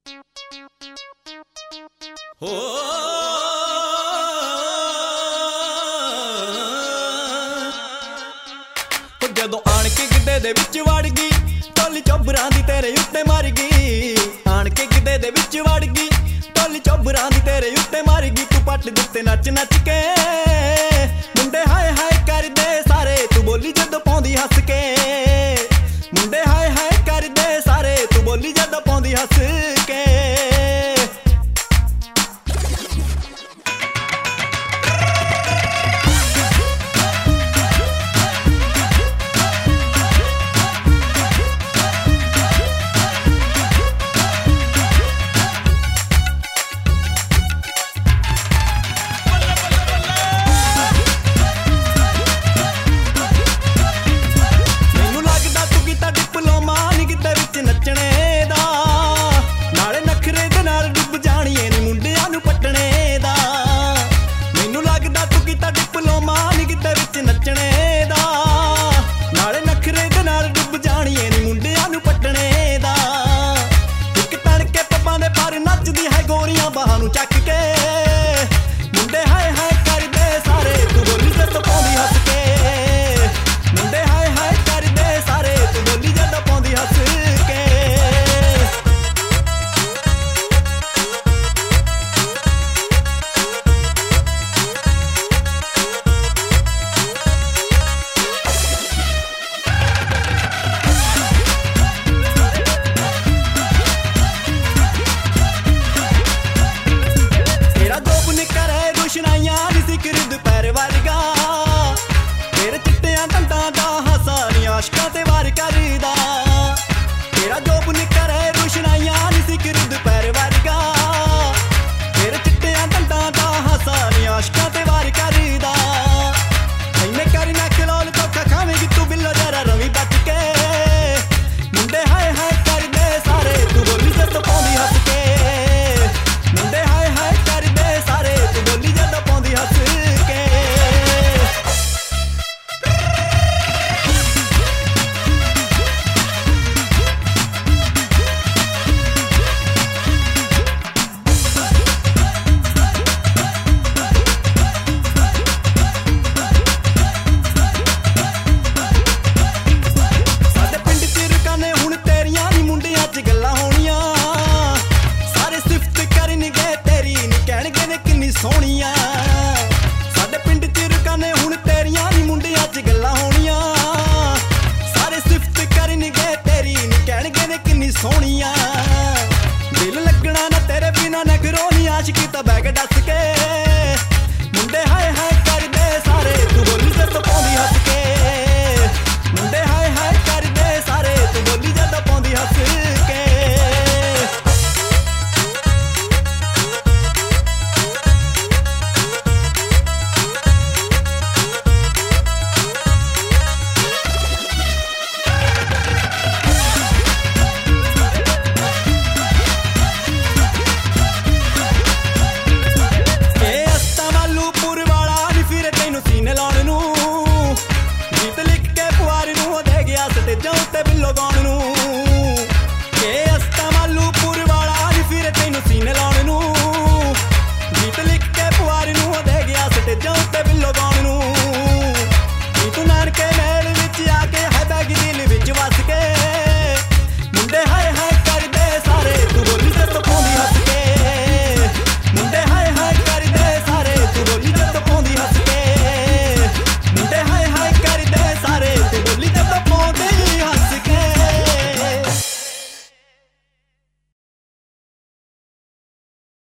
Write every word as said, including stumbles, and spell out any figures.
ਹੋ ਜਦੋਂ ਆਣ ਕੇ ਗਿੱਧੇ ਦੇ ਵਿੱਚ ਵੜ ਗਈ ਟੋਲੀ ਚੋਬਰਾਂ ਦੀ ਤੇਰੇ ਉੱਤੇ ਮਰ ਗਈ। ਆਣ ਕੇ ਗਿੱਧੇ ਦੇ ਵਿੱਚ ਵੜ ਗਈ ਟੋਲੀ ਚੋਬਰਾਂ ਦੀ ਤੇਰੇ ਉੱਤੇ ਮਰ ਗਈ। ਤੂੰ ਪੱਟ ਦਿੱਤੇ ਨੱਚ ਨੱਚ ਕੇ ਮੁੰਡੇ ਹਾਏ ਹਾਏ ਕਰਦੇ ਸਾਰੇ, ਤੂੰ ਬੋਲੀ ਜਦੋਂ ਪਾਉਂਦੀ ਹੱਸ ਕੇ। ਮੁੰਡੇ ਹਾਏ ਹਾਏ ਕਰਦੇ ਸਾਰੇ, ਤੂੰ ਬੋਲੀ ਜਦੋਂ ਪਾਉਂਦੀ ਹੱਸ ਕੇ। ਨੱਚਣੇ ਦਾ ਨਾਲੇ ਨਖਰੇ ਦੇ ਨਾਲ ਡੁੱਬ ਜਾਣੀਏ ਨੀ ਮੁੰਡਿਆਂ ਨੂੰ ਪੱਟਣੇ ਦਾ। ਮੈਨੂੰ ਲੱਗਦਾ ਤੂੰ ਕੀਤਾ ਡਿਪਲੋਮਾ ਨੀ ਕਿਤੇ ਵਿੱਚ ਨੱਚਣੇ ਦਾ, ਨਾਲੇ ਨਖਰੇ ਦੇ ਨਾਲ ਡੁੱਬ ਜਾਣੀਏ ਨੀ ਮੁੰਡਿਆਂ ਨੂੰ ਪੱਟਣੇ ਦਾ। ਇੱਕ ਤਣ ਕੇ ਪੱਬਾਂ ਦੇ ਪਰ ਨੱਚਦੀ ਹੈ ਗੋਰੀਆਂ ਬਾਹਾਂ ਨੂੰ ਚੱਕ ਕੇ। ਮੁੰਡੇ ਹਾਏ ਹਾਏ ਕਰਦੇ ਸਾਰੇ, ਤੂੰ ਬੋਲੀ ਜਦੋਂ ਪਾਉਂਦੀ ਹੱਸ ਕੇ। ਮੁੰਡੇ ਹਾਏ ਹਾਏ ਕਰਦੇ ਸਾਰੇ, ਤੂੰ ਬੋਲੀ ਜਦੋਂ ਪਾਉਂਦੀ ਹੱਸ ਕੇ। ਰੁਸ਼ਨਾਈਆਂ ਨੀ ਸਿਕਰ ਦੁਪਹਿਰ ਵਰਗਾ, ਤੇਰੇ ਚਿੱਟਿਆਂ ਦੰਦਾਂ ਦਾ ਹਾਸਾ ਨੀ ਆਸ਼ਕਾਂ ਤੇ ਵਾਰ ਕਰਦਾ। ਤੇਰਾ ਜੋਬ ਨਿਕਰੇ ਰੁਸ਼ਨਾਈਆਂ ਨੀ ਸਿਕਰ ਦੁਪਹਿਰ ਵਰਗਾ, ਤੇਰੇ ਚਿੱਟਿਆਂ ਦੰਦਾਂ ਦਾ ਹਾਸਾ ਨੀ ਆਸ਼ਕਾਂ ਤੇ ਵਾਰ ਕਰਦਾ। ਐਨੇ ਕਰੀ ਨਾ ਖਲੋਲ ਧੋਖਾ ਖਾਵੇਂਗੀ ਤੂੰ ਬਿੱਲੋ ਜਰਾ ਰਵੀ ਬਚ ਕੇ। ਮੁੰਡੇ ਹਾਏ ਹਾਏ ਕਰਦੇ ਸਾਰੇ, ਤੂੰ ਬੋਲੀ ਜਦੋਂ ਪਾਉਂਦੀ ਹੱਸ ਕੇ। ਮੁੰਡੇ ਹਾਏ ਹਾਏ ਕਰਦੇ ਸਾਰੇ, ਤੂੰ ਬੋਲੀ ਜਦੋਂ ਪਾਉਂਦੀ ਹੱਸ ਕੇ। ਸਾਡੇ ਪਿੰਡ ਚ ਰੁਕਾਨੇ ਹੁਣ ਤੇਰੀਆਂ ਨੀ ਮੁੰਡਿਆਂ ਚ ਗੱਲਾਂ ਹੋਣੀਆਂ। ਸਾਰੇ ਸਿਫਤ ਕਰਨਗੇ ਤੇਰੀ ਨੀ ਕਹਿਣਗੇ ਨੇ ਕਿੰਨੀ ਸੋਹਣੀਆਂ। ਸਾਡੇ ਪਿੰਡ ਚ ਰੁਕਾਨੇ ਹੁਣ ਤੇਰੀਆਂ ਨੀ ਮੁੰਡਿਆਂ ਚ ਗੱਲਾਂ ਹੋਣੀਆਂ। ਸਾਰੇ ਸਿਫਤ ਕਰਨਗੇ ਤੇਰੀ ਨੀ ਕਹਿਣਗੇ ਨੇ ਕਿੰਨੀ ਸੋਹਣੀਆਂ। ਦਿਲ ਲੱਗਣਾ ਨਾ ਤੇਰੇ ਬਿਨਾ ਨਖਰੋ ਨੀ ਆਸ਼ਕੀ ਤਾਂ ਬੈਗ